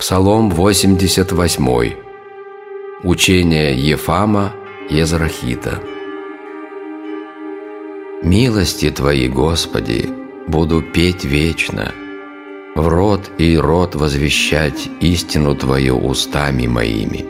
Псалом 88. Учение Ефама Езрахита. Милости Твои, Господи, буду петь вечно, в род и род возвещать истину Твою устами моими.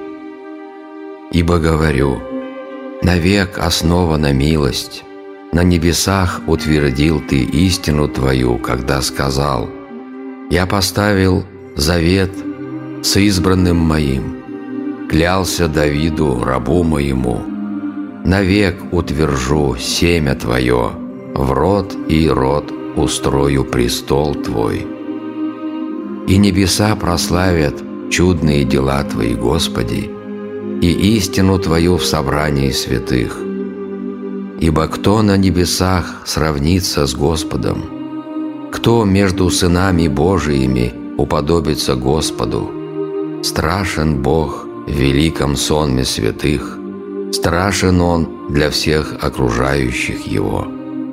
Ибо говорю, навек основана милость, на небесах утвердил Ты истину Твою, когда сказал: «Я поставил завет с избранным моим, клялся Давиду, рабу моему, навек утвержу семя Твое, в род и род устрою престол Твой». И небеса прославят чудные дела Твои, Господи, и истину Твою в собрании святых. Ибо кто на небесах сравнится с Господом? Кто между сынами Божиими уподобится Господу? Страшен Бог в великом сонме святых, страшен Он для всех окружающих Его.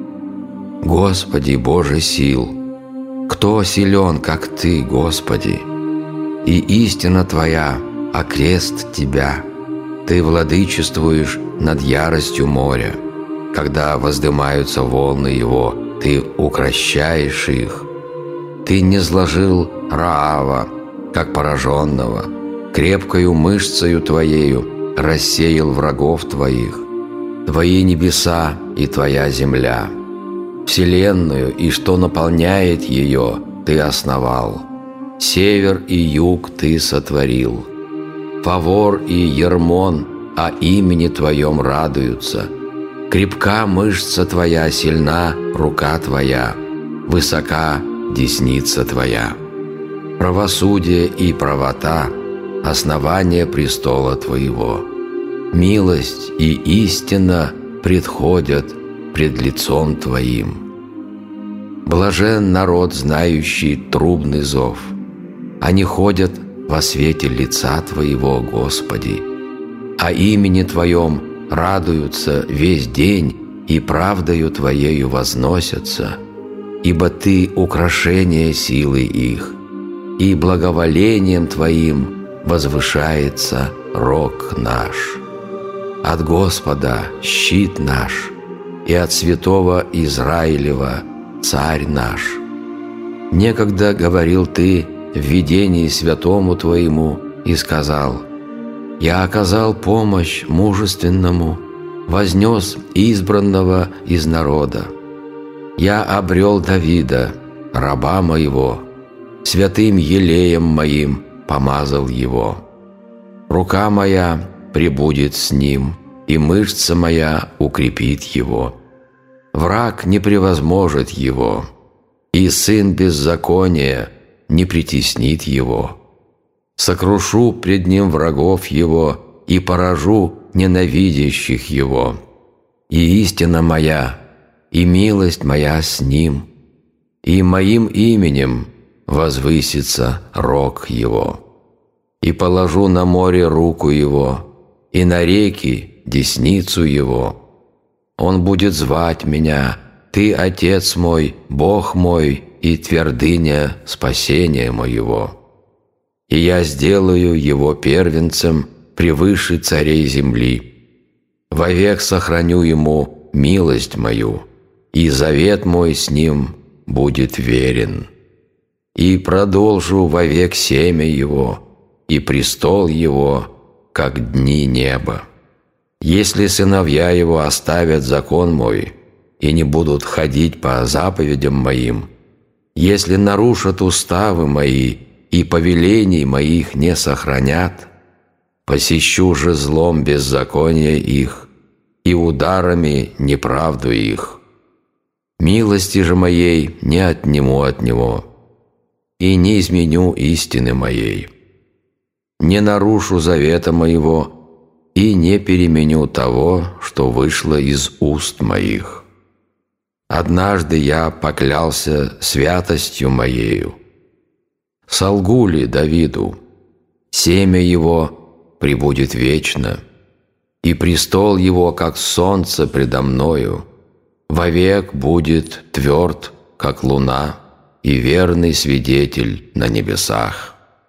Господи, Боже сил, кто силен, как Ты, Господи? И истина Твоя окрест Тебя. Ты владычествуешь над яростью моря. Когда воздымаются волны его, Ты укрощаешь их. Ты низложил Раава, как пораженного, крепкою мышцею Твоею рассеял врагов Твоих. Твои небеса и Твоя земля, вселенную и что наполняет ее, Ты основал. Север и юг Ты сотворил. Фавор и Ермон о имени Твоем радуются. Крепка мышца Твоя, сильна рука Твоя, высока десница Твоя. Правосудие и правота – основание престола Твоего. Милость и истина предходят пред лицом Твоим. Блажен народ, знающий трубный зов. Они ходят во свете лица Твоего, Господи. О имени Твоем радуются весь день и правдою Твоею возносятся, ибо Ты украшение силы их, и благоволением Твоим возвышается рог наш. От Господа щит наш, и от святого Израилева царь наш. Некогда говорил Ты в видении святому Твоему и сказал: «Я оказал помощь мужественному, вознес избранного из народа. Я обрел Давида, раба моего, святым елеем моим помазал его. Рука моя пребудет с ним, и мышца моя укрепит его. Враг не превозможет его, и сын беззакония не притеснит его. Сокрушу пред ним врагов его и поражу ненавидящих его. И истина моя, и милость моя с ним, и моим именем возвысится рог его. И положу на море руку его, и на реки десницу его. Он будет звать меня: Ты, Отец мой, Бог мой и твердыня спасения моего. И я сделаю его первенцем превыше царей земли. Вовек сохраню ему милость мою, и завет мой с ним будет верен. И продолжу вовек семя его, и престол его, как дни неба. Если сыновья его оставят закон мой и не будут ходить по заповедям моим, если нарушат уставы мои и повелений моих не сохранят, посещу же злом беззакония их и ударами неправду их. Милости же моей не отниму от него, и не изменю истины моей. Не нарушу завета моего и не переменю того, что вышло из уст моих. Однажды я поклялся святостью моею. Солгу ли Давиду? Семя его пребудет вечно, и престол его, как солнце предо мною, вовек будет тверд, как луна, и верный свидетель на небесах.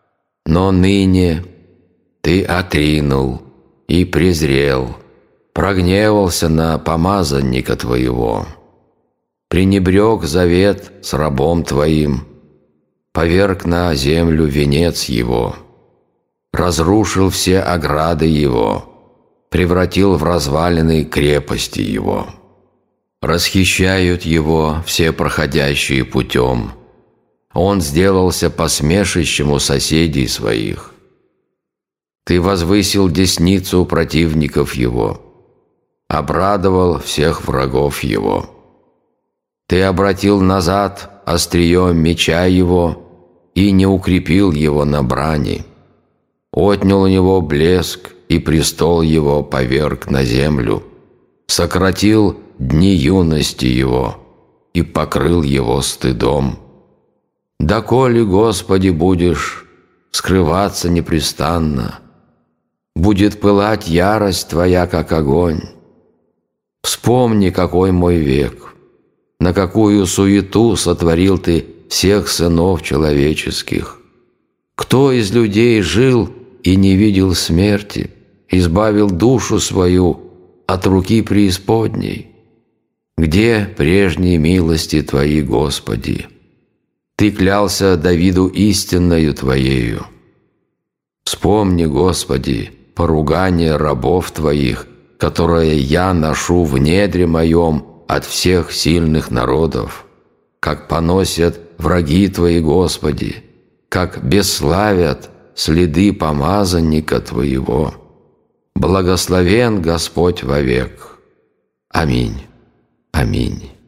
Но ныне Ты отринул и презрел, прогневался на помазанника Твоего, пренебрег завет с рабом Твоим, поверг на землю венец его, разрушил все ограды его, превратил в развалины крепости его. Расхищают его все проходящие путем. Он сделался посмешищем у соседей своих. Ты возвысил десницу противников его, обрадовал всех врагов его. Ты обратил назад острие меча его и не укрепил его на брани. Отнял у него блеск, и престол его поверг на землю. Сократил дни юности его и покрыл его стыдом. Доколе, Господи, будешь скрываться непрестанно? Будет пылать ярость Твоя, как огонь. Вспомни, какой мой век, на какую суету сотворил Ты всех сынов человеческих. Кто из людей жил и не видел смерти, избавил душу свою от руки преисподней? Где прежние милости Твои, Господи? Ты клялся Давиду истинною Твоею. Вспомни, Господи, поругание рабов Твоих, которое я ношу в недре моем от всех сильных народов, как поносят враги Твои, Господи, как бесславят следы помазанника Твоего. Благословен Господь вовек. Аминь. Аминь.